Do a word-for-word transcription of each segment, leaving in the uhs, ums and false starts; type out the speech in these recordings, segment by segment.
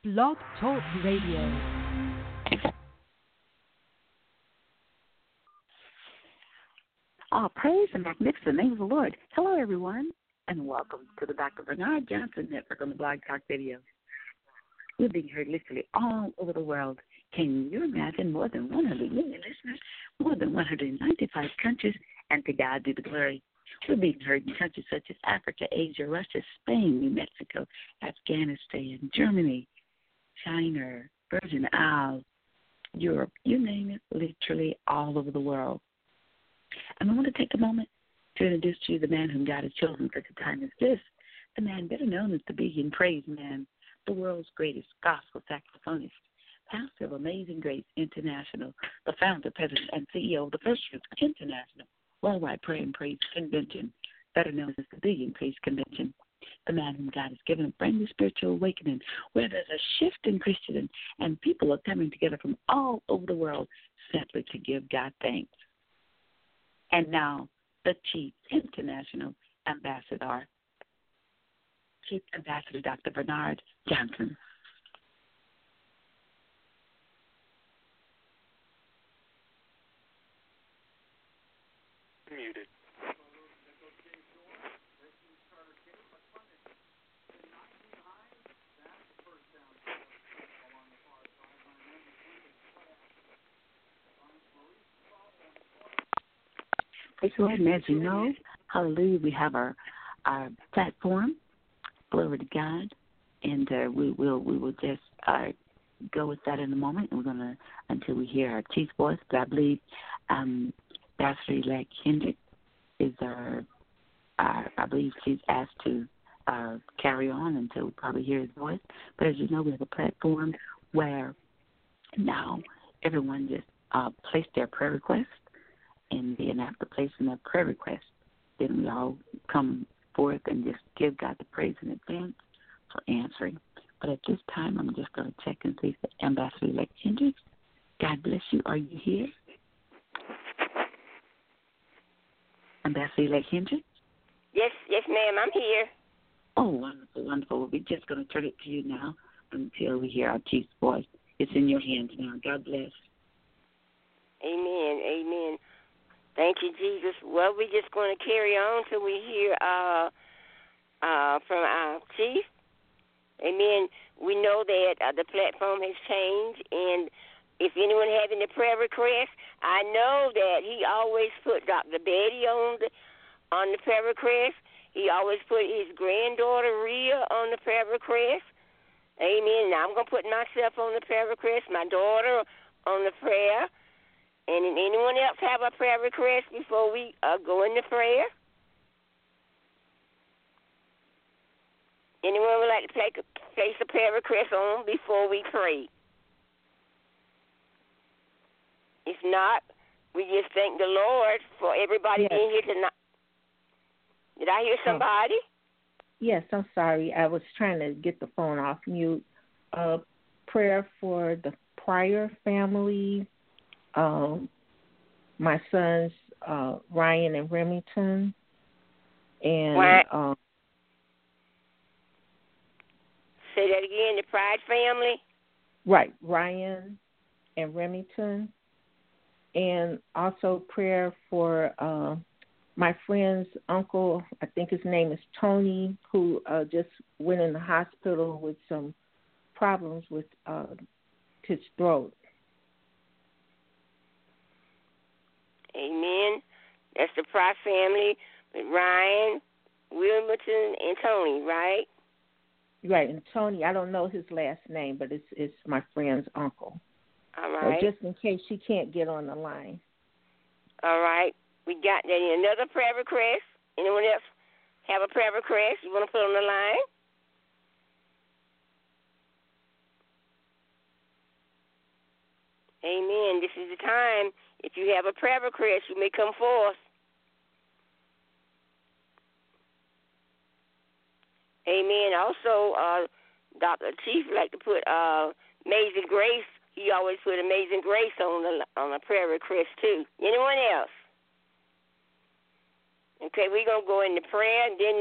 Blog Talk Radio. All praise and magnificent name of the Lord. Hello, everyone, and welcome to the Doctor Bernard Johnson Network on the Blog Talk Radio. We're being heard literally all over the world. Can you imagine more than one hundred million listeners, more than one hundred ninety-five countries, and to God be the glory. We're being heard in countries such as Africa, Asia, Russia, Spain, New Mexico, Afghanistan, Germany, China, Virgin Isles, Europe, you name it, literally all over the world. And I want to take a moment to introduce to you the man whom God has chosen for such a time as this, the man better known as the Big and Praise Man, the world's greatest gospel saxophonist, pastor of Amazing Grace International, the founder, president, and C E O of the First Fruits International Worldwide Prayer and Praise Convention, better known as the Big and Praise Convention, the man whom God has given a brand new spiritual awakening, where there's a shift in Christendom and people are coming together from all over the world simply to give God thanks. And now, the Chief International Ambassador, Chief Ambassador Doctor Bernard Johnson. Muted. Praise the Lord, and as you know, hallelujah, we have our our platform, glory to God, and uh, we will we will just uh, go with that in a moment. And we're gonna until we hear our chief voice. But I believe um, Ambassador-elect Hendrick is our, our I believe she's asked to uh, carry on until we probably hear his voice. But as you know, we have a platform where now everyone just uh, place their prayer requests. And then after placing a prayer request, then we all come forth and just give God the praise in advance for answering. But at this time, I'm just going to check and see if Ambassador-elect Hendricks, God bless you. Are you here? Ambassador-elect Hendricks? Yes, yes, ma'am, I'm here. Oh, wonderful, wonderful. Well, we're just going to turn it to you now until we hear our chief's voice. It's in your hands now. God bless. Amen, amen. Thank you, Jesus. Well, we're just going to carry on till we hear uh, uh, from our chief. Amen. We know that uh, the platform has changed, and if anyone having a prayer request, I know that he always put Doctor Betty on the on the prayer request. He always put his granddaughter Rhea on the prayer request. Amen. Now I'm going to put myself on the prayer request, my daughter on the prayer. And did anyone else have a prayer request before we uh, go into prayer? Anyone would like to place a, place a prayer request on before we pray? If not, we just thank the Lord for everybody yes. being here tonight. Did I hear somebody? Oh. Yes, I'm sorry. I was trying to get the phone off mute. Uh, prayer for the Pryor family. Um, my sons, uh, Ryan and Remington, and What? um, Say that again. The Pride family. Right, Ryan and Remington, and also prayer for uh, my friend's uncle. I think his name is Tony, who uh, just went in the hospital with some problems with uh, his throat. Amen. That's the Pride family with Ryan, Wilmington, and Tony, right? Right, and Tony, I don't know his last name, but it's it's my friend's uncle. All right. So just in case she can't get on the line. All right. We got that. Another prayer request. Anyone else have a prayer request you want to put on the line? Amen. This is the time. If you have a prayer request, you may come forth. Amen. Also, uh, Doctor Chief like to put uh, Amazing Grace. He always put Amazing Grace on the on the prayer request too. Anyone else? Okay, we're gonna go into prayer, and then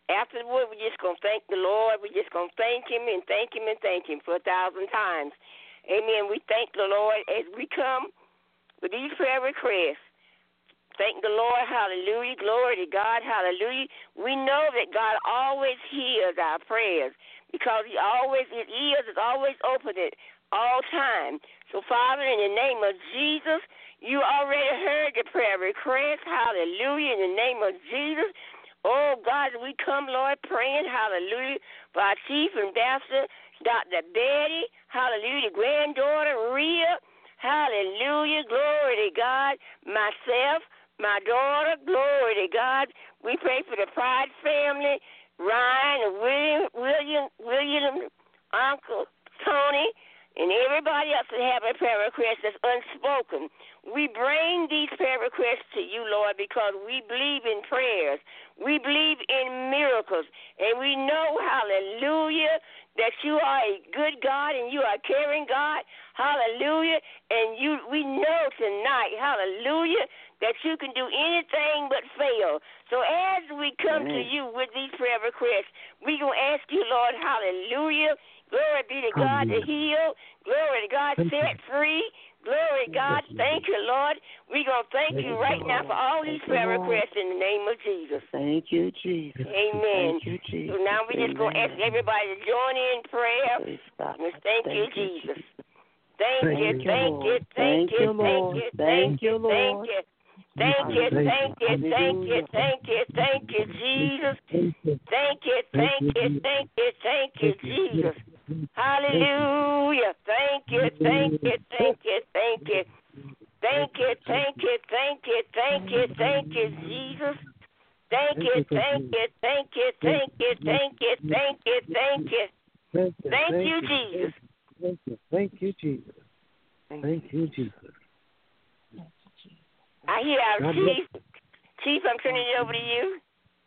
After the word, we're just going to thank the Lord. We're just going to thank him and thank him and thank him for a thousand times. Amen. We thank the Lord as we come with these prayer requests. Thank the Lord. Hallelujah. Glory to God. Hallelujah. We know that God always hears our prayers because he always, his ears is always open at all time. So, Father, in the name of Jesus, you already heard the prayer request. Hallelujah. In the name of Jesus. Oh, God, we come, Lord, praying, hallelujah, for our chief ambassador, Doctor Betty, hallelujah, granddaughter, Rhea, hallelujah, glory to God, myself, my daughter, glory to God. We pray for the Pride family, Ryan and William, William, William, Uncle Tony, and everybody else that have a prayer request that's unspoken. We bring these prayer requests to you, Lord, because we believe in prayers. We believe in miracles. And we know, hallelujah, that you are a good God and you are a caring God. Hallelujah. And you, we know tonight, hallelujah, that you can do anything but fail. So as we come Amen. To you with these prayer requests, we're going to ask you, Lord, hallelujah, glory be to God to heal. Glory to God, set free. Glory to God. Thank you, Lord. We're going to thank you right now for all these prayer requests in the name of Jesus. Thank you, Jesus. Amen. Thank you, Jesus. So now we're just going to ask everybody to join in prayer. Thank you, Jesus. Thank you, thank you, thank you, thank you, thank you, thank you. Thank you, thank you, thank you, thank you, thank you, Jesus. Thank you, thank you, thank you, thank you, Jesus. Hallelujah. Thank you, thank you, thank you, thank you. Thank you, thank you, thank you, thank you, thank you, Jesus. Thank you, thank you, thank you, thank you, thank you, thank you, thank you. Thank you, Jesus. Thank you, thank you, Jesus. Thank you, Jesus. I hear our Chief. Chief, I'm turning it over to you.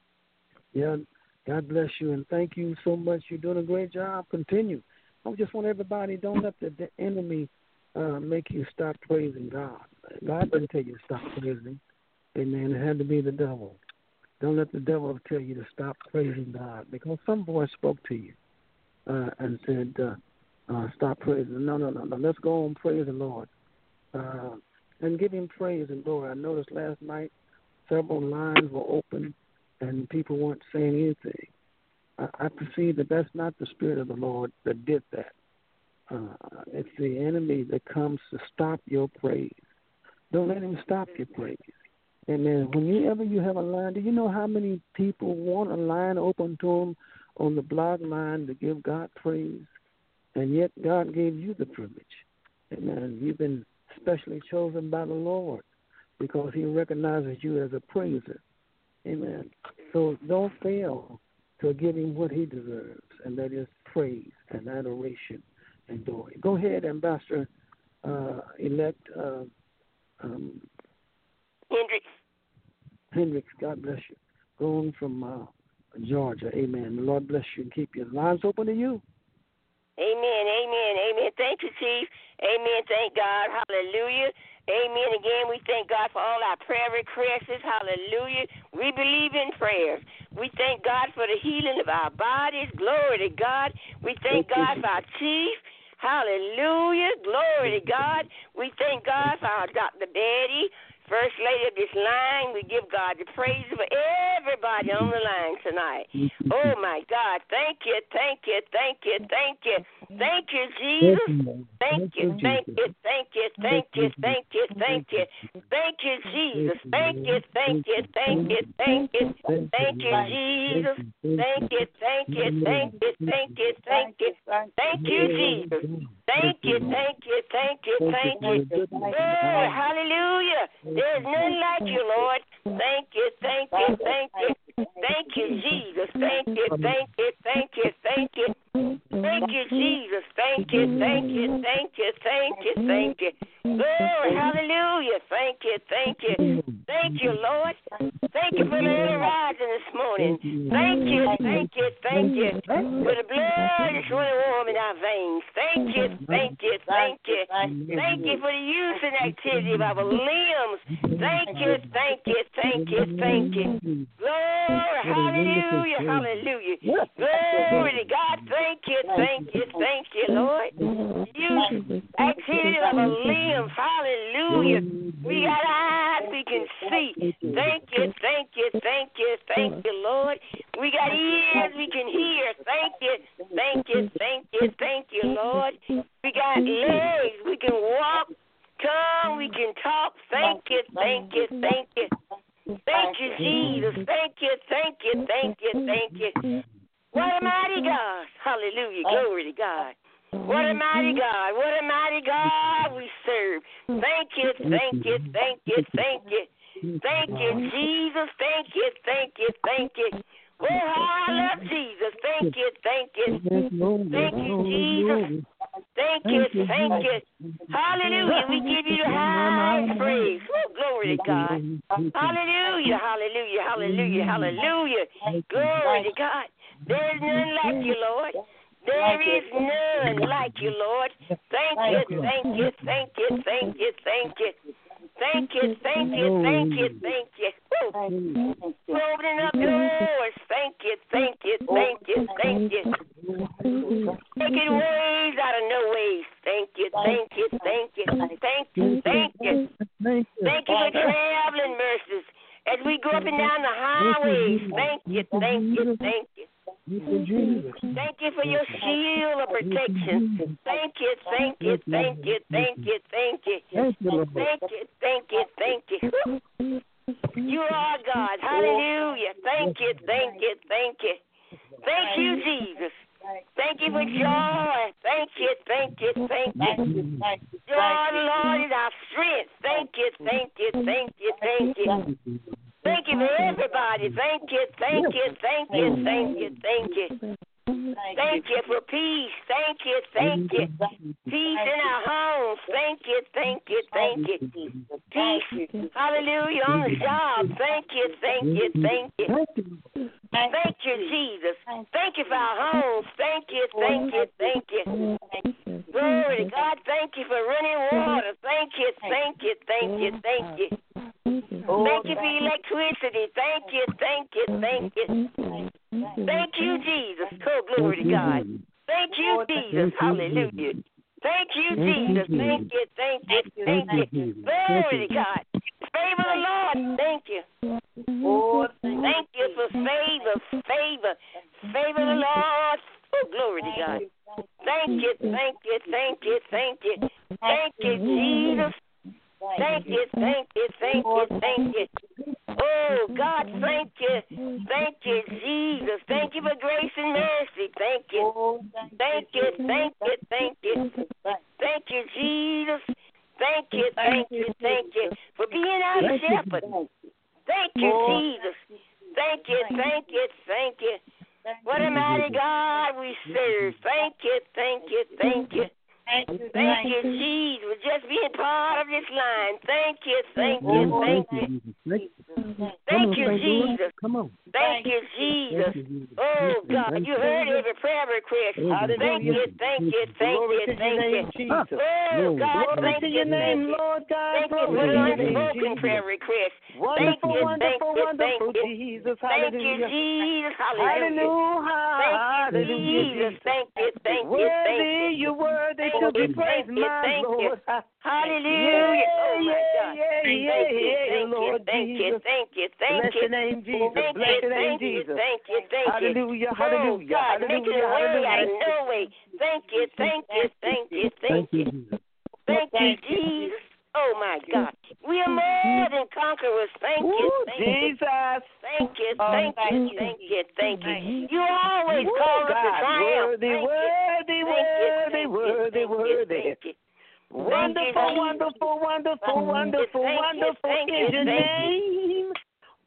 Yeah, God bless you, and thank you so much. You're doing a great job. Continue. I just want everybody, don't let the, the enemy uh, make you stop praising God. God didn't tell you to stop praising. Amen. It had to be the devil. Don't let the devil tell you to stop praising God, because some boy spoke to you uh, and said, uh, uh, stop praising. No, no, no, no. Let's go on, praise the Lord. Uh, and give him praise and glory. I noticed last night several lines were open and people weren't saying anything. I, I perceive that that's not the Spirit of the Lord that did that. Uh, it's the enemy that comes to stop your praise. Don't let him stop your praise. And then whenever you have a line, do you know how many people want a line open to them on the blog line to give God praise? And yet God gave you the privilege. Amen. You've been specially chosen by the Lord because he recognizes you as a praiser. Amen. So don't fail to give him what he deserves, and that is praise and adoration and glory. Go ahead, Ambassador uh, elect uh, um, Hendricks. Hendricks, God bless you. Going from uh, Georgia. Amen. The Lord bless you and keep your lines open to you. Amen, amen, amen. Thank you, Chief. Amen. Thank God. Hallelujah. Amen. Again, we thank God for all our prayer requests. Hallelujah. We believe in prayers. We thank God for the healing of our bodies. Glory to God. We thank God for our Chief. Hallelujah. Glory to God. We thank God for our Doctor Betty, First Lady of this line. We give God the praise for everybody on the line tonight. Oh, my God. Thank you, thank you, thank you, thank you. Thank you, Jesus. Thank you, thank you, thank you, thank you, thank you, thank you. Thank you, Jesus. Thank you, thank you, thank you, thank you. Thank you, Jesus. Thank you, thank you, thank you, thank you, thank you. Thank you, Jesus. Thank you, thank you, thank you, thank you. Oh, hallelujah. There's none like you, Lord. Thank you, thank you, thank you. Thank you, Jesus. Thank you, thank you, thank you, thank you. Thank you, Jesus. Thank you, thank you, thank you, thank you, thank you. Glory, hallelujah. Thank you, thank you. Thank you, Lord. Thank you for the early rising this morning. Thank you, thank you, thank you. For the blood is running warm in our veins. Thank you, thank you, thank you. Thank you for the use and activity of our limbs. Thank you, thank you, thank you, thank you. Glory, hallelujah, hallelujah. Glory to God. Thank you, thank you, thank you, Lord. Use activity of our limbs. Hallelujah. We got eyes we can see. Thank you, thank you, thank you, thank you, Lord. We got ears we can hear. Thank you, thank you, thank you, thank you, Lord. We got legs we can walk. Tongue we can talk. Thank you, thank you, thank you. Thank you, Jesus. Thank you, thank you, thank you, thank you. What a mighty God. Hallelujah. Glory to God. What a mighty God. What a mighty God we serve. Thank you, thank you, thank you, thank you. Thank you, Jesus. Thank you, thank you, thank you. Oh, how I love Jesus. Thank you, thank you. Thank you, Jesus. Thank you, thank you. Hallelujah. We give you the highest praise. Oh, glory to God. Hallelujah, hallelujah, hallelujah, hallelujah. Glory to God. There is none like you, Lord. There is none like you, Lord. Thank you, thank you, thank you, thank you, thank you. Thank you, thank you, thank you, thank you. Woo. For opening up doors. Thank you, thank you, thank you, thank you. Taking ways out of no ways. Thank you, thank you, thank you, thank you, thank you. Thank you for traveling mercies as we go up and down the highways. Thank you, thank you, thank you. Thank you for your shield of protection. Thank you, thank you, thank you, thank you, thank you. Thank you, thank you, thank you. You are God. Hallelujah. Thank you, thank you, thank you. Thank you, Jesus. Thank you for joy. Thank you, thank you, thank you. Joy, Lord, is our strength. Thank you, thank you, thank you, thank you. Thank you for everybody. Thank you, thank you, thank you, thank you, thank you. Thank you for peace. Thank you, thank you. Peace in our homes. Thank you, thank you, thank you. Peace, hallelujah, on the job. Thank you, thank you, thank you. Thank you, Jesus. Thank you for our homes. Thank you, thank you, thank you. Glory to God. Thank you for running water. Thank you, thank you, thank you, thank you. Thank you for electricity. Thank you, thank you, thank you. Thank you, Jesus. Oh, glory to God. Thank you, Jesus. Hallelujah. Thank you, Jesus. Thank you, thank you, thank you. Glory to God. Favor the Lord. Thank you. Thank you for favor, favor. Favor the Lord. Oh, glory to God. Thank you, thank you, thank you, thank you. Thank you, Jesus. Thank you, thank you, thank you, thank you. Oh, God, thank you. Thank you, Jesus. Thank you for grace and mercy. Thank you. Thank you, thank you, thank you. Thank you, Jesus. Thank you, thank you, thank you for being our shepherd. Thank you, Jesus. Thank you, thank you, thank you. What a mighty God we serve. Thank you, thank you, thank you. Thank you, Jesus, for just being part of this line. Thank you, thank you, thank you. Thank you, Jesus. Thank you, Jesus. Oh, God, you heard every prayer request. Thank you, thank you, thank you, thank you. Oh, God, thank you, thank you. Thank you for the unspoken prayer request. Thank you, thank you, thank you. Thank you, Jesus. Hallelujah. Thank you, Jesus. Thank you, thank you, thank you. You're worthy to be praised, my Lord. Hallelujah. Oh, my God. Thank you, thank you, thank you, thank you, thank you. Bless your name, Jesus. Thank Bless you, your name, thank you, Jesus. thank you, thank you. Hallelujah, Oh, hallelujah, God, hallelujah, making a way hallelujah. out of no way. Thank you, thank you, thank you, thank you. Thank you, Jesus. Oh, my God. We are more than conquerors. Thank you, thank you. Jesus. Thank you, thank you, thank you, thank you. You always Ooh, call us to God, triumph. worthy, worthy, worthy, worthy, worthy. Wonderful, wonderful, wonderful, wonderful, wonderful is your name.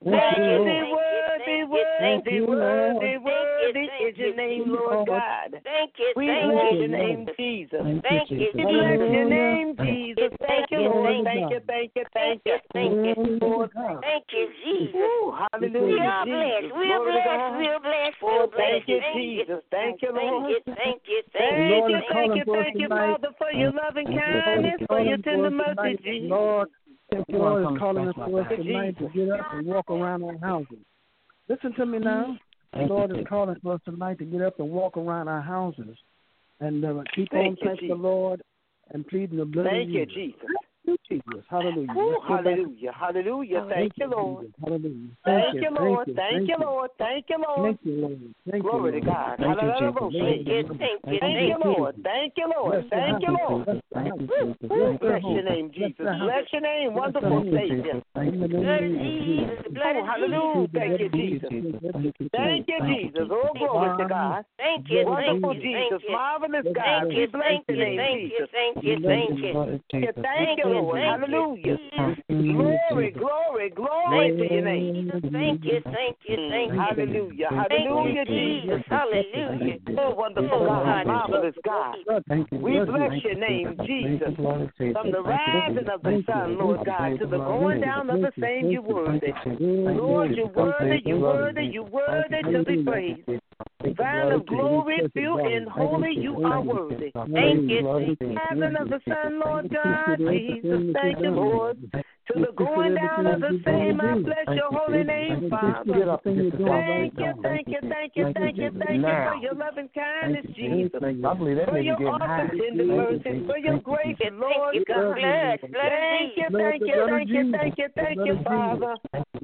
Worthy, worthy, worthy, worthy, worthy is your name, Lord God. Thank you, We thank bless you, your name, Jesus. thank you, We bless your Jesus. name, Jesus. Thank you, Lord. Thank you, thank you, thank you. Thank you, Lord, thank you, Jesus. Ooh, We hallelujah, are blessed, Jesus. we are Glory to blessed, God. we are blessed, we Oh, are blessed. thank you, Jesus. Thank you, Lord. Thank you, thank you, thank Thank you. you, is thank calling you, for us thank you, tonight. Father, for your loving The Lord kindness, is for your calling tender for us mercy, tonight. Jesus. Lord, the Lord is calling us for us Thank you, tonight to Jesus. get up and walk around our houses. Listen to me now. The Lord is calling for us tonight to get up and walk around our houses and uh, keep Thank on you, thanking Jesus. the Lord and pleading the blood Thank of you, Jesus. Jesus. Thank you, Jesus. Hallelujah. Ooh, Let's go back. hallelujah, hallelujah. Thank you, Lord. Jesus. Hallelujah. Thank you, Lord. Thank Thank you, Lord. Thank you, Lord. Thank you, Lord. Thank Glory you, to Lord. God. Thank you, Hallelujah. Jesus. Thank you, thank you, Thank you, Lord. Thank you, Lord. Thank you, Lord. Ooh, bless your name, Jesus. Bless your name, wonderful Savior. Blood of Jesus, the blood Oh, of hallelujah. Jesus. Thank you, Jesus. Thank you, Jesus. Oh, glory to God. Thank you, thank Wonderful you, Jesus. thank you. Marvelous God. Thank We you, bless thank your you, name, thank you, Jesus. thank you, thank you. Thank you, Lord. Hallelujah. Glory, glory, glory to your name. Thank you, thank you, thank you. Hallelujah. Thank Hallelujah, you, Jesus. Jesus. Hallelujah. Oh, wonderful God, marvelous God. We bless your name, Jesus. From the rising of the sun, Lord God, to the going down of the same, you worthy. Lord, you're worthy, you're worthy, you're worthy to be praised. Vine of glory, pure and holy, you are worthy. Thank you, thank you. Rising of the sun, Lord God, Jesus, thank you, Lord. To the going down of the same, I bless your holy name, Father. Thank you, thank you, thank you, thank you, thank you for your loving kindness, Jesus. For your awesome tender mercy, for your grace, Lord God. Thank you, thank you, thank you, thank you, thank you, Father.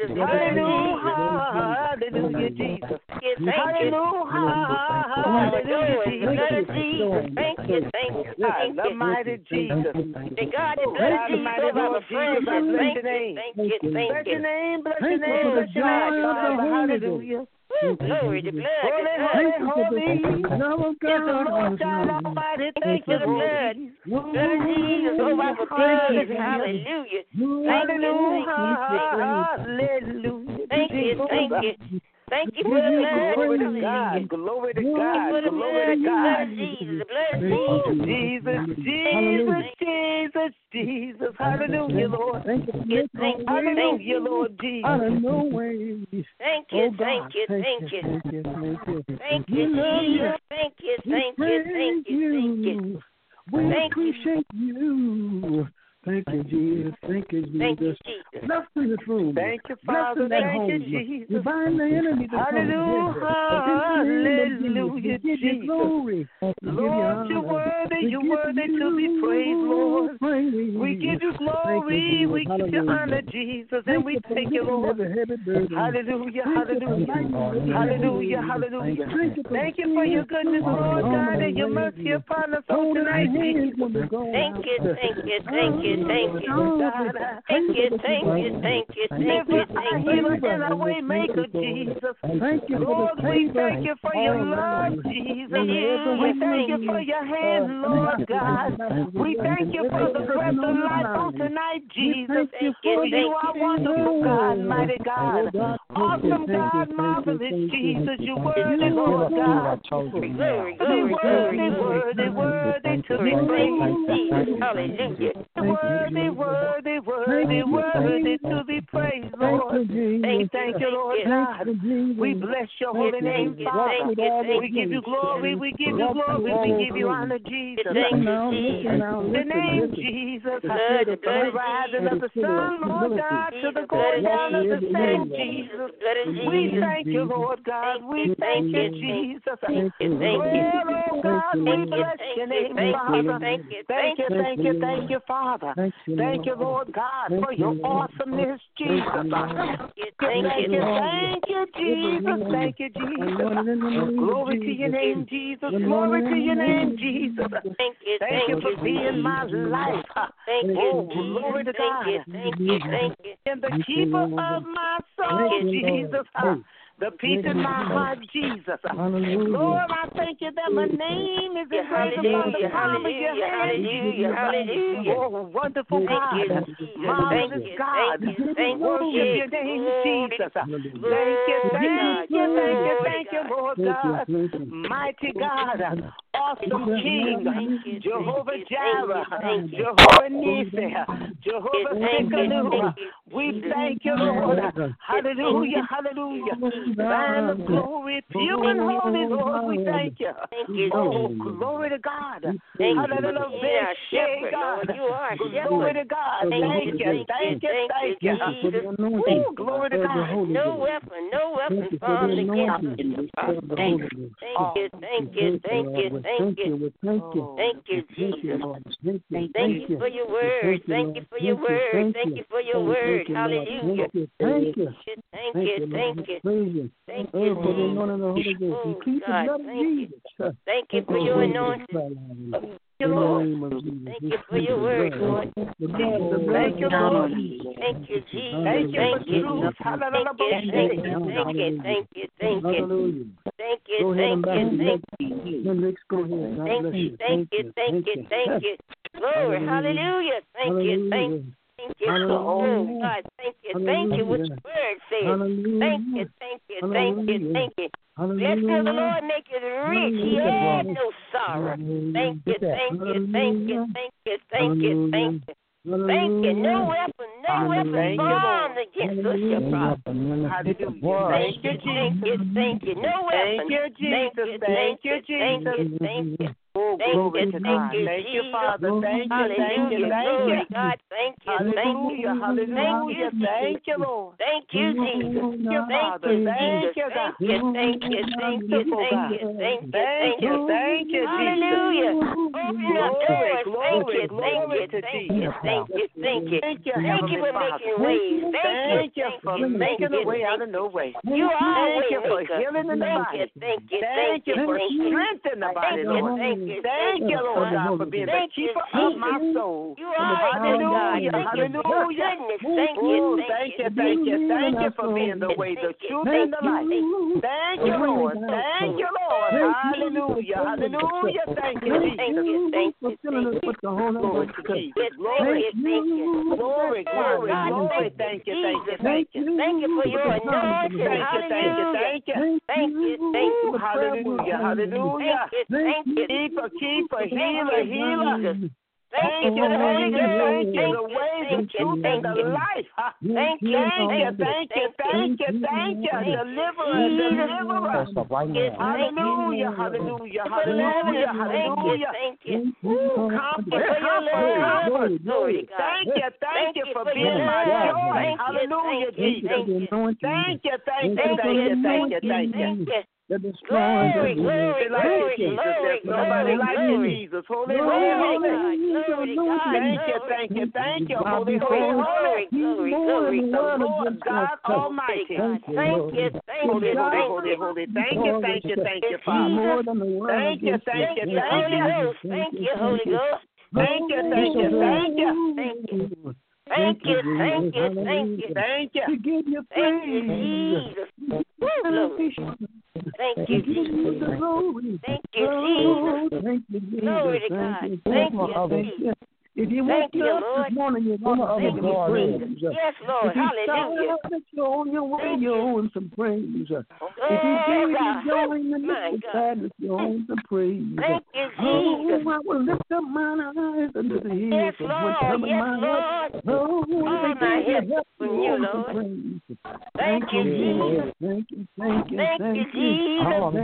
Hallelujah, hallelujah, Jesus. Hallelujah, hallelujah, Jesus. Thank you, thank you, thank you. The mighty Jesus. God, the blood of Jesus over our friends. Bless Thank your name. you, thank you, Bless thank your you. name, bless your name, bless your name, Father. Hallelujah. Glory to blood, Holy, the holy, blood. holy is the Lord God Almighty. Thank you, blood. Lord. Blood of Jesus over our blood. Hallelujah. Thank you, Hallelujah. thank you, thank you. Thank you for the blood. Glory to God. Glory to God. For the Glory to blood, the blood God. of Jesus, the blood of Jesus. Jesus, Jesus, Jesus, Jesus. Hallelujah, Lord. Thank you. Thank you, Hallelujah, Lord Jesus. Out of no way. thank you, thank you, thank you. Thank you. Thank you. Thank you, Jesus. Thank you, thank you, thank you, thank you. We Thank you. appreciate you. Thank you, Jesus. Thank you, Jesus. Thank you, Jesus. Bless in this room. Thank you, Bless Father. in that Thank home. you, Jesus. We bind the enemy to Hallelujah. Hallelujah, We give you Jesus. glory. We give you Lord, honor. you're worthy. We You're give worthy you to be praised, Lord. praise. We give you Thank glory. you, We give you Hallelujah. honor, Jesus. And we for thank you, lifting Lord. every heavy burden. Hallelujah. Thank you for Hallelujah. lightening every Hallelujah. heavy burden. Hallelujah. Thank you for Thank you for your goodness, Lord God, and your mercy upon us all holding our tonight, hands Jesus. when we're going Thank out. you, thank you, thank you, thank you. God, Thank you, thank you, thank you, thank lift you, up our thank healer you. and our way maker, Jesus. Thank you for Lord, the we favor thank you for your all love, around. Jesus. We thank you for your hand, Lord God. We thank you for the breath of life on tonight, Jesus. For you are wonderful, God, mighty God. Awesome God, marvelous Jesus. You're worthy, Lord God. Glory, Worthy, glory, worthy, glory. worthy, worthy to be Thank praised. you, Jesus. Hallelujah. Worthy, worthy, worthy, worthy to be praised, Lord. We thank you, Lord God. We bless your holy name, Father. We give you glory, we give you glory, we give you honor, Jesus. Thank you, Jesus. The name Jesus, from the rising of the sun, Lord God, to the going down of the same, Jesus. We thank you, Lord God. We thank you, Jesus. Thank you, thank you. Well, oh God, we bless your name, Father. Thank you, Thank you, thank you, thank you, Father. Thank you, Lord God, for your awesomeness, Jesus. Thank you, Thank thank you, you. thank you, Jesus. Thank you, Jesus. Glory to your name, Jesus. Glory to your name, Jesus. Thank you, Thank you for being my life. Thank you, Oh, glory to God. thank you, thank you, thank you. And the keeper of my soul, Jesus. the peace in my heart, Jesus. Lord, I thank you that my name is engraved upon the palm of your hand. Hallelujah, hallelujah. Oh, wonderful God, marvelous God. Worship your name, Jesus. Thank you, thank you, thank you, thank you, Lord God. Mighty God, awesome King, Jehovah Jireh, Jehovah Nissi, Jehovah Sikkenu. We thank you, Lord. Hallelujah, hallelujah. Lamb of glory, pure and holy, Lord, we thank you. Oh, glory to God. Hallelujah, God. Glory to God. Thank you, thank you, thank you. Ooh, glory to God. No weapon, no weapon formed against us. Thank you, thank you, thank you, thank you. Thank you, Jesus. Thank you for your word. Thank you for your word. Thank you for your word. Hallelujah. Thank you. Thank you. Thank you. Thank you. Oh, God, thank you. Thank you for your anointing. Thank you, Lord. Thank you for your word, Lord. Thank you, Lord. Thank you, Jesus. Thank you. Thank you. Thank you. Thank you. Thank you. Thank you. Thank you. Thank you. Thank you. Thank you. Thank you. Thank you. Thank you. Glory. Hallelujah. Thank you. Thank you. Thank you. Oh, God, thank you. Thank you. What your word says. Thank you. Thank you. Thank you. Thank you. Blessed of the Lord make it rich. He had no sorrow. Thank you. Thank you. Thank you. Thank you. Thank you. Thank you. Thank you. No weapon, no weapon formed against us shall prosper. Thank you, thank you, thank you. No weapon. Thank you, Jesus. Thank you, Jesus. Thank you. Oh, glory to God. Thank you, Father. Thank you, thank you, thank you. God, thank you, hallelujah, hallelujah. Thank you, Lord. Thank you, Jesus. Thank you, Father. Thank you, God. Thank you, thank you, thank you, thank you, thank you, thank you, thank you, hallelujah. Open up doors. Glory, Thank you, thank you, thank you, thank you, thank you. Thank you, Thank you for making ways. Thank you for making a way out of no way. You are Thank you for healing in the body. Thank you, thank you for strengthening the body, Lord. Thank you, Lord God, for being the keeper of my soul. You are hallelujah, hallelujah. Thank you, thank you, thank you, thank you for being the way, the truth, and the life. Thank you, Lord. Thank you, Lord. Hallelujah, hallelujah. Thank you, Jesus. Thank you, thank you, Glory to Jesus. Glory, glory, glory, glory. Thank you, thank you, thank you. Thank you for your anointing. Thank you, thank you, thank you. Thank you, thank you. Hallelujah, hallelujah. Thank you. Keeper, keeper, healer, healer. Thank you, thank you, thank you, the way, the truth, and the life. Thank you, thank you, thank you, thank you, thank you, deliverer, deliverer. Hallelujah, hallelujah, hallelujah, hallelujah. Thank you. Comfort, comfort, comfort. Thank you, thank you for being my joy. Hallelujah, Jesus. Thank you, thank you, thank you, thank you, thank you. Glory, glory, glory, Jesus. There's nobody like you, Jesus. Holy, holy, holy. Thank you, thank you, thank you. Holy, holy, holy. Glory, glory, the Lord God Almighty. Thank you, thank Holy, you, holy, holy, holy. Thank you, thank you, thank you, Father. Thank you, thank you, thank you. Thank you, Holy Ghost. Thank you, thank you, thank you. Thank you. Thank you, thank you, thank you. Thank you. Thank you, Jesus. Glory. Thank you, Jesus. Thank you, Jesus. Glory to God. Thank you, Jesus. If you Thank wake you, up Lord. this morning, you're going to Thank give you, you praise. Yes, Lord. If you Hallelujah. start that you're on your way, Thank you're you. on some praise. Oh, If you gave you God. joy in the My midst of God. sadness, you're on some praise. Thank you, Oh, Jesus. I will lift up mine eyes unto the hills Yes, from Lord. whence cometh Yes, my Lord. help. Oh, All if my they help help from you you, on Lord. some praise. Thank you, Jesus. Thank you, thank you, Thank thank you, you. Jesus.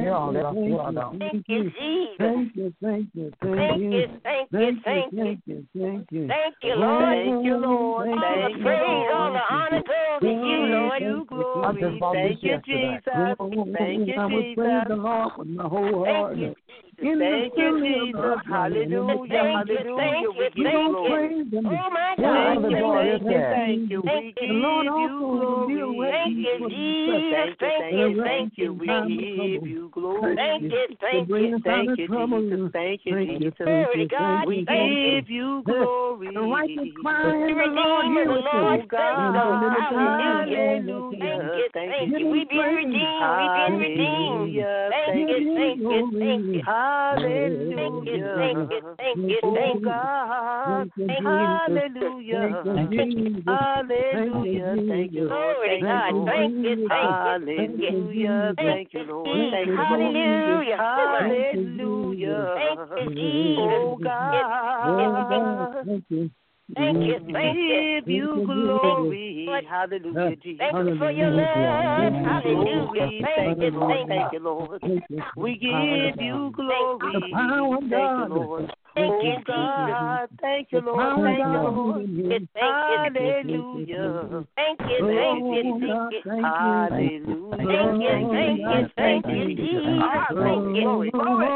Thank you, thank you, thank you, Thank thank you, you. thank you, Thank you, thank you. thank you, thank you. Thank you, Lord. Thank you, Lord. All the Thank you, praise, all Lord. the honor goes to you, Lord. You glory. Thank you, Jesus. Thank you, I will praise the Jesus. Lord with my whole heart. Thank you, Jesus. Thank you, Jesus. Hallelujah. Hallelujah. We give you glory. Oh, my Thank God. you, thank you, thank you. We give you glory. Thank you, Jesus. Thank you, thank you, thank you. We give you glory. Thank you, thank you. Thank you, Jesus. Thank you, Jesus. Glory to God. We Thank you. give you glory. The Redeemer, the Lord, Oh, God. Hallelujah. Hallelujah. Thank you, thank you. We've been redeemed. We've been redeemed. Thank you, thank you, thank you. Hallelujah. Thank you, thank you, thank you, Oh, thank you. God. Thank you. Hallelujah. Hallelujah. Thank you, Lord. Glory to God. Thank you, thank you. Hallelujah. Thank you, Lord. Thank you, Lord. Hallelujah. Hallelujah. Thank you, Jesus. Oh, God. Thank you, thank you. Give you glory. Hallelujah, Jesus. Thank you for your love. Hallelujah. Thank you, Thank you, Lord. We give you glory. Thank you, Lord. Thank you, Oh, God. Thank you, Lord. Thank you, Lord. Hallelujah. Thank you, thank you, thank you. Hallelujah. Thank you, thank you, thank you, Jesus. Thank you.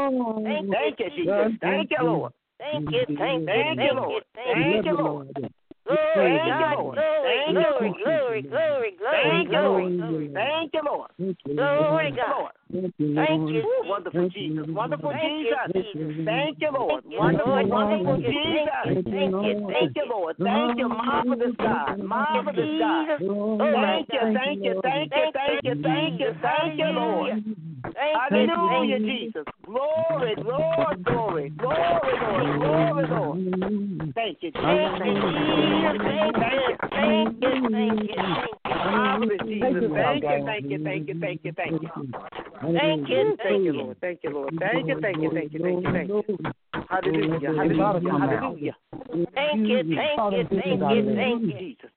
Thank you, Jesus. Thank you, Lord. Thank you, thank you, Thank you, Lord. Thank you, Lord. Glory, God, glory, glory, glory, glory, glory, glory. Thank you, Lord. Glory, God. Thank you, wonderful Jesus. Wonderful Jesus. Thank you, Lord. Wonderful, wonderful Jesus. Thank you, Thank you, Lord. Thank you, marvelous God. Marvelous God. Thank you, thank you, thank you, thank you, thank you, thank you, Lord. Hallelujah, Jesus. Glory, Lord, glory, glory, Lord, glory, Lord. Thank you, Jesus. Thank you, Thank you, thank you, thank you, thank you. marvelous Jesus. Thank you, thank you, thank you, thank you, thank you. Thank you, Thank you, Lord. Thank you, Lord. Thank you, thank you, thank you, thank you, thank you. Hallelujah, hallelujah, hallelujah. Thank you, thank you, thank you, thank you. Jesus.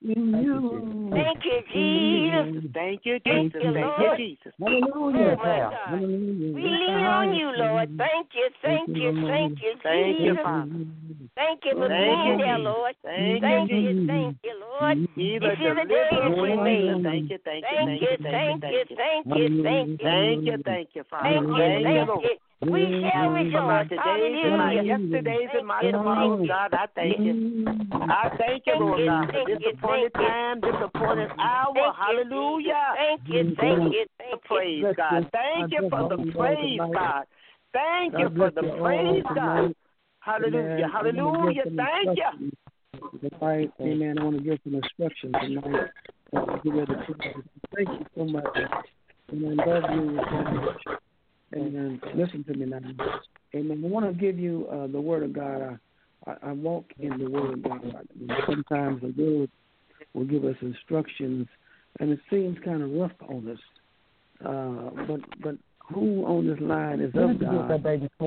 Thank you, Jesus. Thank you, Jesus. Thank you, Jesus. Oh, my God. We lean on you, Lord. Thank you, thank you, thank you, Thank you, Jesus. Father. Thank you for Thank being you, there, Jesus. Lord. Thank Thank you, you, thank you, Lord. He's a This is the day that you made. Thank you, thank you, Thank you, thank you, thank you, thank you. Thank you, thank you, Father. Thank you, Thank you, thank Lord. you. We shall For my rejoice. todays and my Hallelujah. yesterdays and my Thank you, tomorrows, thank you. God, I thank you. I thank you, Thank Lord you, God, for thank you, this appointed thank you. time, this appointed hour. Thank you, Hallelujah. Thank you, thank you, The thank you. praise, God. Thank you for the praise, God. Thank you for the praise, God. Hallelujah. Hallelujah. Thank you. Tonight, amen. I want to give some instructions tonight. Uh, get ready to thank you so much. And I love you so much. And listen to me now. Amen. I want to give you uh, the Word of God. I, I, I walk in the Word of God. And sometimes the Word will give us instructions, and it seems kind of rough on us. Uh, but but who on this line is of God?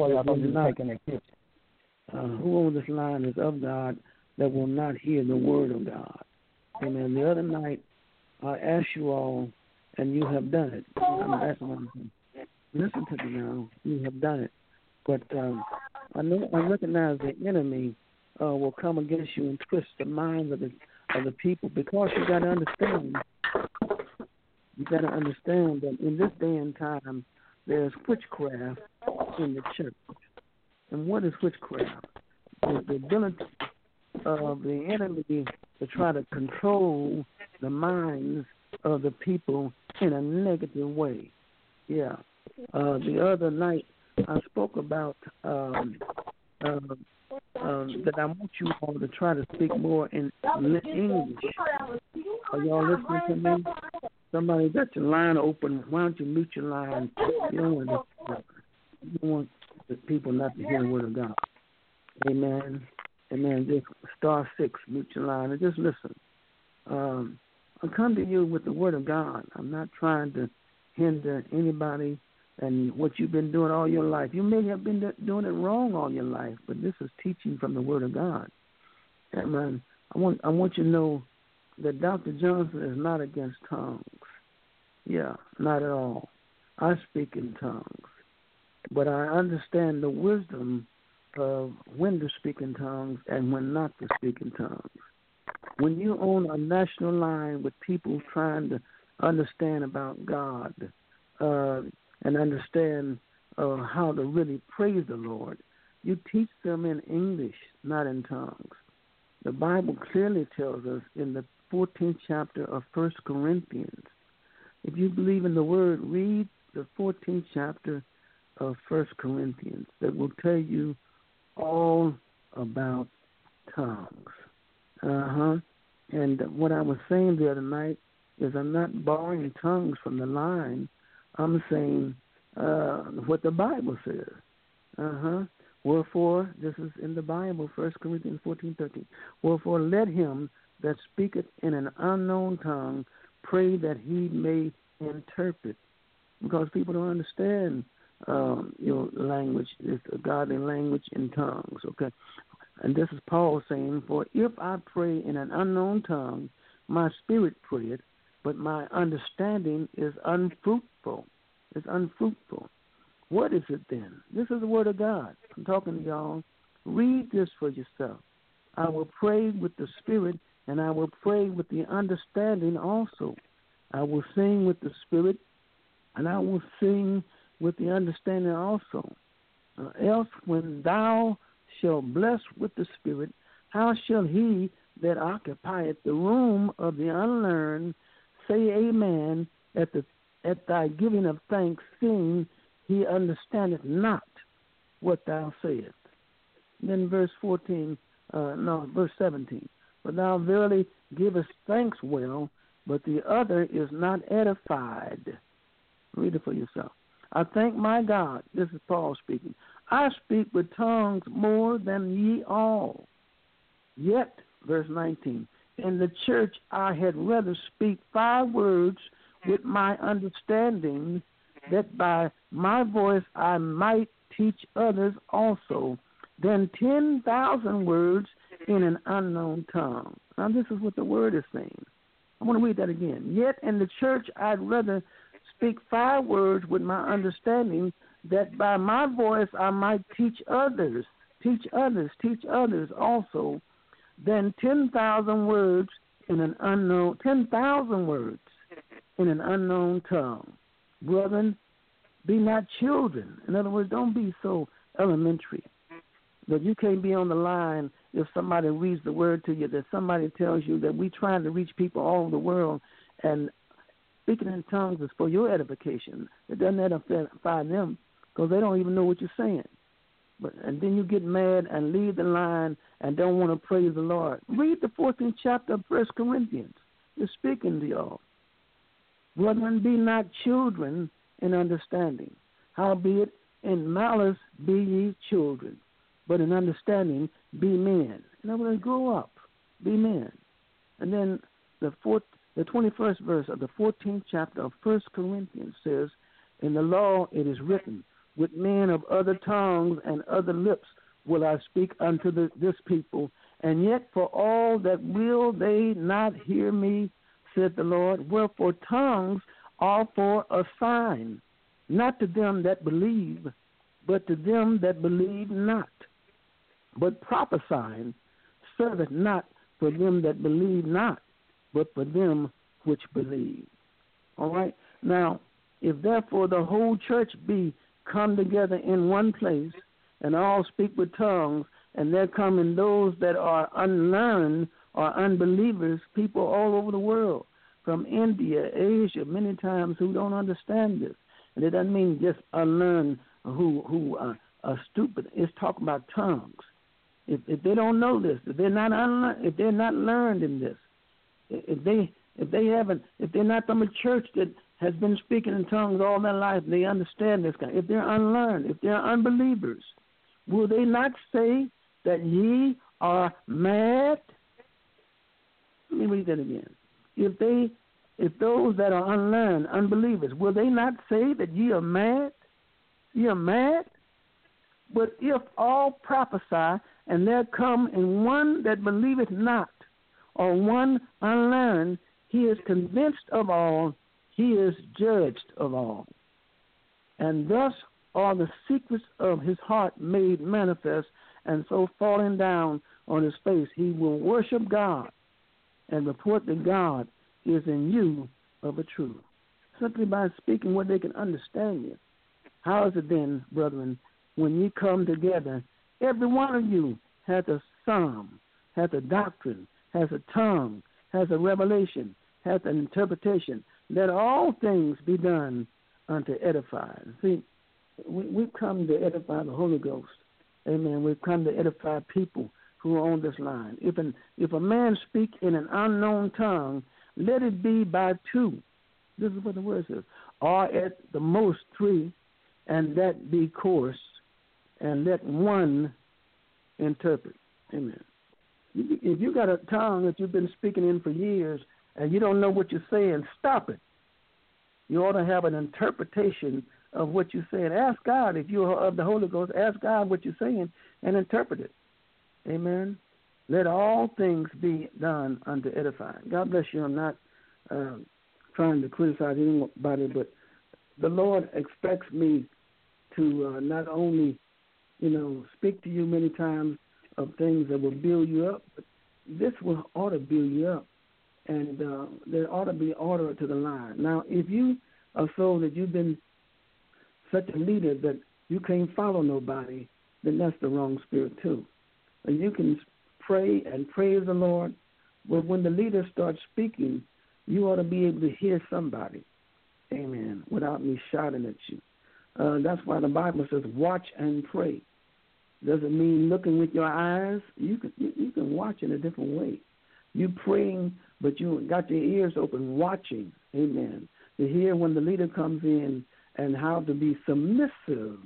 Uh, who on this line is of God that will not hear the Word of God? Amen. The other night, I asked you all, and you have done it. I'm asking them, listen to me now. You have done it. But um, I know I recognize the enemy uh, will come against you and twist the minds of the of the people, because you got to understand. You got to understand that in this day and time, there's witchcraft in the church. And what is witchcraft? It's the ability of the enemy to try to control the minds of the people in a negative way. Yeah. Uh, the other night, I spoke about um, uh, um, that I want you all to try to speak more in English. Are y'all listening to me? Somebody got your line open. Why don't you mute your line? You don't want, to, you don't want the people not to hear the word of God. Amen. Amen. Just star six, mute your line, and just listen. Um, I come to you with the word of God. I'm not trying to hinder anybody and what you've been doing all your life. You may have been doing it wrong all your life, but this is teaching from the word of God. Amen. I want I want you to know that Doctor Johnson is not against tongues. Yeah, not at all. I speak in tongues. But I understand the wisdom of when to speak in tongues and when not to speak in tongues. When you're on a national line with people trying to understand about God uh, and understand uh, how to really praise the Lord, you teach them in English, not in tongues. The Bible clearly tells us in the fourteenth chapter of First Corinthians, if you believe in the Word, read the fourteenth chapter of First Corinthians. That will tell you all about tongues. Uh-huh. And what I was saying the other night is I'm not borrowing tongues from the line. I'm saying uh, what the Bible says. Uh-huh. Wherefore, this is in the Bible, First Corinthians fourteen thirteen. Wherefore, let him that speaketh in an unknown tongue pray that he may interpret. Because people don't understand um, your language. It's a godly language in tongues, okay? And this is Paul saying, for if I pray in an unknown tongue, my spirit prayeth, but my understanding is unfruitful. It's unfruitful. What is it then? This is the word of God. I'm talking to y'all. Read this for yourself. I will pray with the spirit, and I will pray with the understanding also. I will sing with the spirit, and I will sing with the understanding also. Uh, else when thou shalt bless with the spirit, how shall he that occupieth the room of the unlearned say amen at the at thy giving of thanks, seeing he understandeth not what thou sayest. Then verse fourteen, uh, no, verse seventeen. But thou verily givest thanks well, but the other is not edified. Read it for yourself. I thank my God, this is Paul speaking, I speak with tongues more than ye all. Yet, verse nineteen, in the church I had rather speak five words with my understanding, that by my voice I might teach others also, than ten thousand words in an unknown tongue. Now this is what the word is saying. I want to read that again. Yet in the church I'd rather speak five words with my understanding, that by my voice I might teach others, teach others, teach others also, than ten thousand words in an unknown, ten thousand words in an unknown tongue. Brethren, be not children. In other words, don't be so elementary that you can't be on the line if somebody reads the word to you, that somebody tells you that we're trying to reach people all over the world, and speaking in tongues is for your edification. It doesn't edify them because they don't even know what you're saying. But and then you get mad and leave the line and don't want to praise the Lord. Read the fourteenth chapter of First Corinthians. It's speaking to y'all. Brethren, be not children in understanding. Howbeit, in malice be ye children, but in understanding be men. In other words, grow up, be men. And then the fourth, the twenty-first verse of the fourteenth chapter of First Corinthians says, in the law it is written, with men of other tongues and other lips will I speak unto the, this people, and yet for all that will they not hear me, said the Lord. Wherefore tongues are for a sign, not to them that believe, but to them that believe not. But prophesying serveth not for them that believe not, but for them which believe. All right? Now, if therefore the whole church be come together in one place, and all speak with tongues, and there come in those that are unlearned or unbelievers, people all over the world, from India, Asia, many times, who don't understand this. And it doesn't mean just unlearned who who uh, are stupid. It's talking about tongues. If, if they don't know this, if they're not unlearned, if they're not learned in this, if they if they haven't, if they're not from a church that has been speaking in tongues all their life, they understand this guy. If they're unlearned, if they're unbelievers, will they not say that ye are mad? Let me read that again. If they, if those that are unlearned, unbelievers, will they not say that ye are mad? Ye are mad? But if all prophesy, and there come in one that believeth not, or one unlearned, he is convinced of all, he is judged of all. And thus are the secrets of his heart made manifest, and so falling down on his face, he will worship God and report that God is in you of a truth. Simply by speaking what they can understand you. how is it then, brethren, when you come together, every one of you has a psalm, has a doctrine, has a tongue, has a revelation, has an interpretation. Let all things be done unto edify. See, we, we've come to edify the Holy Ghost. Amen. We've come to edify people who are on this line. If an, if a man speak in an unknown tongue, let it be by two. This is what the word says. Or at the most three, and that be course, and let one interpret. Amen. If you got a tongue that you've been speaking in for years and you don't know what you're saying, stop it. You ought to have an interpretation of what you're saying. Ask God, if you're of the Holy Ghost, ask God what you're saying and interpret it. Amen. Let all things be done unto edifying. God bless you. I'm not uh, trying to criticize anybody, but the Lord expects me to uh, not only, you know, speak to you many times of things that will build you up, but this will ought to build you up, and uh, there ought to be order to the line. Now, if you are so that you've been such a leader that you can't follow nobody, then that's the wrong spirit too. And you can pray and praise the Lord, but when the leader starts speaking, you ought to be able to hear somebody, amen, without me shouting at you. Uh, that's why the Bible says, watch and pray. Doesn't mean looking with your eyes. You can you, you can watch in a different way. You praying, but you got your ears open, watching, amen, to hear when the leader comes in and how to be submissive,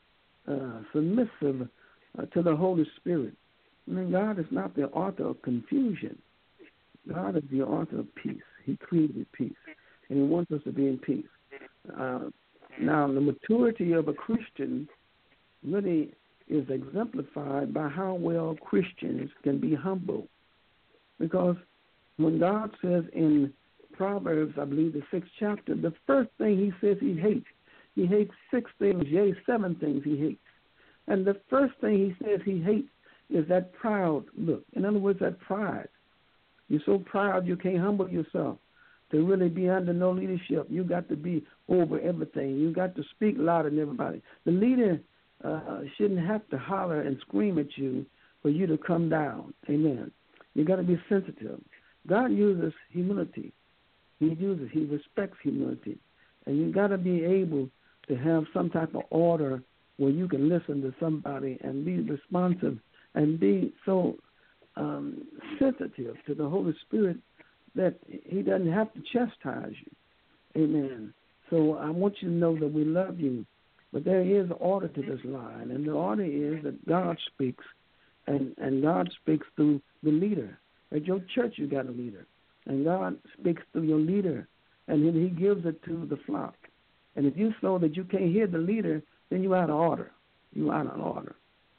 uh, submissive uh, to the Holy Spirit. I mean, God is not the author of confusion. God is the author of peace. He created peace, and He wants us to be in peace. Uh, now, the maturity of a Christian really is exemplified by how well Christians can be humble. Because when God says in Proverbs, I believe the sixth chapter, the first thing He says He hates, He hates six things, yea, seven things He hates. And the first thing He says He hates is that proud look. In other words, that pride. You're so proud you can't humble yourself to really be under no leadership. You got to be over everything. You got to speak louder than everybody. The leader uh, shouldn't have to holler and scream at you for you to come down. Amen. You got to be sensitive. God uses humility. He uses, He respects humility. And you got to be able to have some type of order where you can listen to somebody and be responsive and be so um, sensitive to the Holy Spirit that He doesn't have to chastise you. Amen. So I want you to know that we love you, but there is order to this line, and the order is that God speaks, and, and God speaks through the leader. At your church, you got a leader, and God speaks through your leader, and then He gives it to the flock. And if you so that you can't hear the leader, then you're out of order. You're out of order.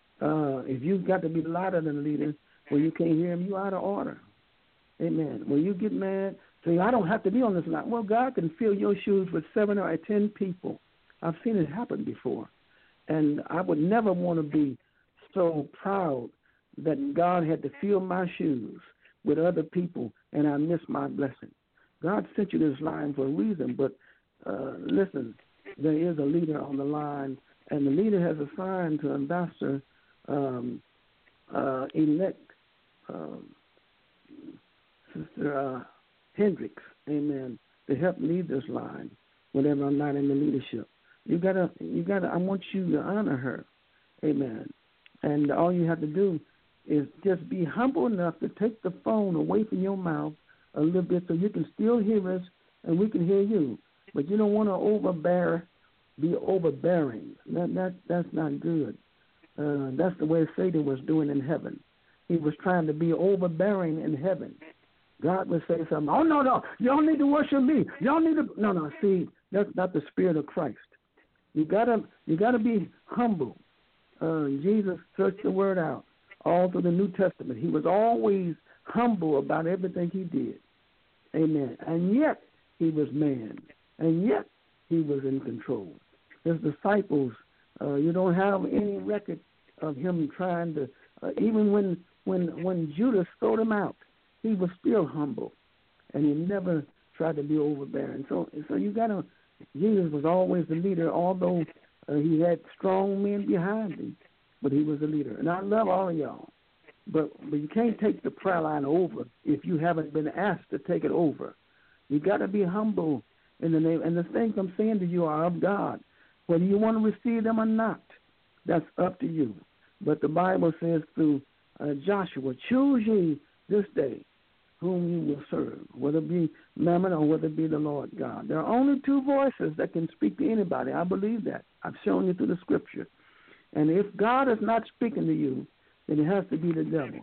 Uh, if you've got to be louder than the leader when you can't hear him, you're out of order. Amen. When you get mad, say, I don't have to be on this line. Well, God can fill your shoes with seven or ten people. I've seen it happen before. And I would never want to be so proud that God had to fill my shoes with other people and I missed my blessing. God sent you this line for a reason, but uh, listen, there is a leader on the line, and the leader has assigned to Ambassador um, uh, elect um, Sister uh, Hendricks, amen, to help lead this line whenever I'm not in the leadership. You gotta, you gotta. I want you to honor her, amen. And all you have to do is just be humble enough to take the phone away from your mouth a little bit so you can still hear us and we can hear you. But you don't want to overbear, be overbearing. That that that's not good. Uh, that's the way Satan was doing in heaven. He was trying to be overbearing in heaven. God would say something. Oh no, no, y'all need to worship me. Y'all need to. No, no. See, that's not the spirit of Christ. You gotta, you gotta be humble. Uh, Jesus searched the word out all through the New Testament. He was always humble about everything he did. Amen. And yet he was man, and yet he was in control. His disciples, uh, you don't have any record of him trying to. Uh, even when when when Judas sold him out, he was still humble, and he never tried to be overbearing. So so you gotta. Jesus was always the leader, although Uh, he had strong men behind him, but he was a leader. And I love all of y'all. But, but you can't take the prayer line over if you haven't been asked to take it over. You got to be humble in the name. And the things I'm saying to you are of God. Whether you want to receive them or not, that's up to you. But the Bible says through uh, Joshua, choose ye this day whom you will serve, whether it be Mammon or whether it be the Lord God. There are only two voices that can speak to anybody. I believe that. I've shown you through the Scripture. And if God is not speaking to you, then it has to be the devil.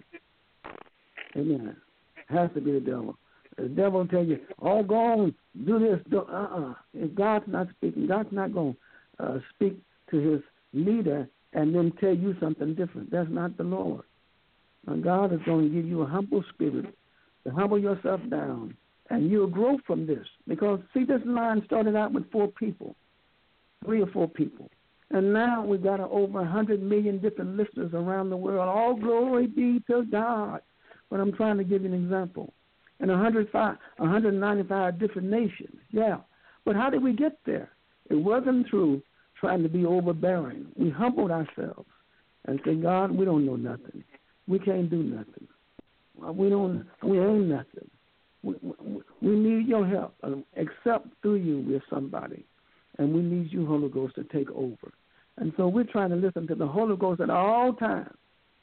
Amen. It has to be the devil. The devil will tell you, oh, go on, do this. Do, uh-uh. If God's not speaking, God's not going to uh, speak to his leader and then tell you something different. That's not the Lord. Now, God is going to give you a humble spirit to humble yourself down, and you'll grow from this. Because, see, this line started out with four people, three or four people. And now we've got over one hundred million different listeners around the world. All glory be to God. But I'm trying to give you an example. And one hundred five, one hundred ninety-five different nations. Yeah. But how did we get there? It wasn't through trying to be overbearing. We humbled ourselves and said, God, we don't know nothing. We can't do nothing. We don't. We ain't nothing. We, we, we need your help. Except through you, we're somebody. And we need you, Holy Ghost, to take over. And so we're trying to listen to the Holy Ghost at all times.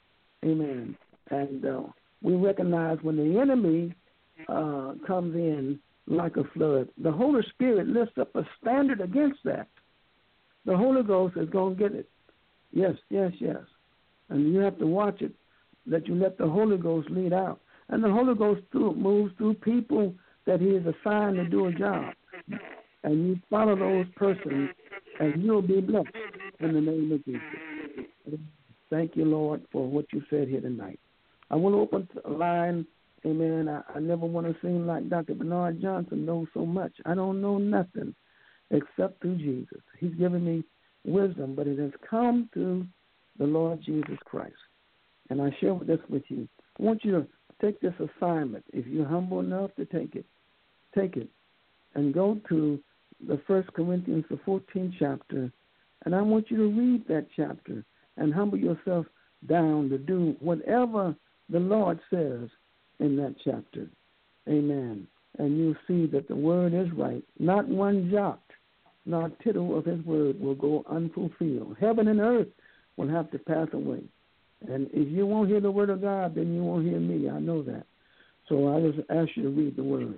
Amen. And uh, we recognize when the enemy uh, comes in like a flood, the Holy Spirit lifts up a standard against that. The Holy Ghost is going to get it. Yes, yes, yes. And you have to watch it, that you let the Holy Ghost lead out. And the Holy Ghost through, moves through people that he is assigned to do a job. And you follow those persons, and you'll be blessed in the name of Jesus. Thank you, Lord, for what you said here tonight. I want to open a line. Amen. I, I never want to seem like Doctor Bernard Johnson knows so much. I don't know nothing except through Jesus. He's given me wisdom, but it has come through the Lord Jesus Christ. And I share this with you. I want you to take this assignment. If you're humble enough to take it, take it. And go to the First Corinthians, the fourteenth chapter, and I want you to read that chapter and humble yourself down to do whatever the Lord says in that chapter. Amen. And you'll see that the word is right. Not one jot, not tittle of his word will go unfulfilled. Heaven and earth will have to pass away. And if you won't hear the word of God, then you won't hear me. I know that. So I just ask you to read the word.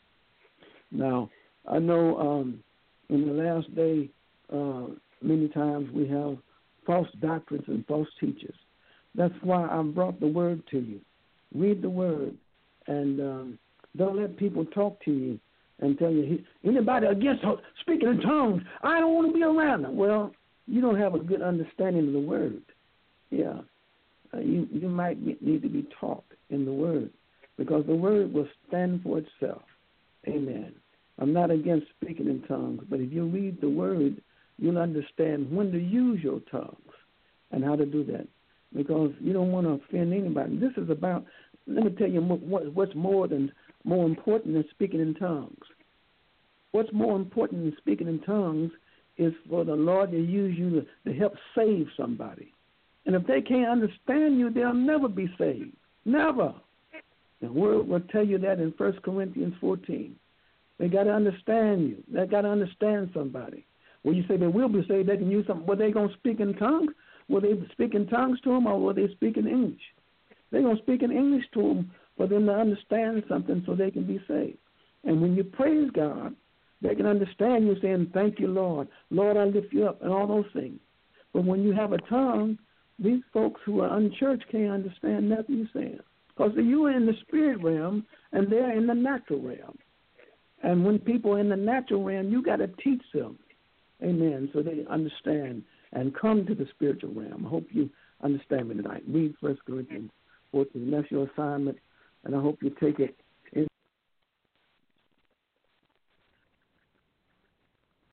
Now, I know um, in the last day, uh, many times we have false doctrines and false teachers. That's why I brought the word to you. Read the word, and um, don't let people talk to you and tell you, anybody against speaking in tongues, I don't want to be around them. Well, you don't have a good understanding of the word. Yeah, uh, you, you might be, need to be taught in the word, because the word will stand for itself. Amen. I'm not against speaking in tongues, but if you read the word, you'll understand when to use your tongues and how to do that, because you don't want to offend anybody. This is about, let me tell you what, what's more than more important than speaking in tongues. What's more important than speaking in tongues is for the Lord to use you to, to help save somebody. And if they can't understand you, they'll never be saved. Never. The word will tell you that in First Corinthians fourteen. They got to understand you. They got to understand somebody. When you say they will be saved, they can use something. Were they going to speak in tongues? Will they speak in tongues to them, or will they speak in English? They're going to speak in English to them for them to understand something so they can be saved. And when you praise God, they can understand you saying, thank you, Lord. Lord, I lift you up, and all those things. But when you have a tongue, these folks who are unchurched can't understand nothing you're saying, because you are in the spirit realm, and they're in the natural realm. And when people are in the natural realm, you got to teach them, amen, so they understand and come to the spiritual realm. I hope you understand me tonight. Read First Corinthians fourteen. That's your assignment, and I hope you take it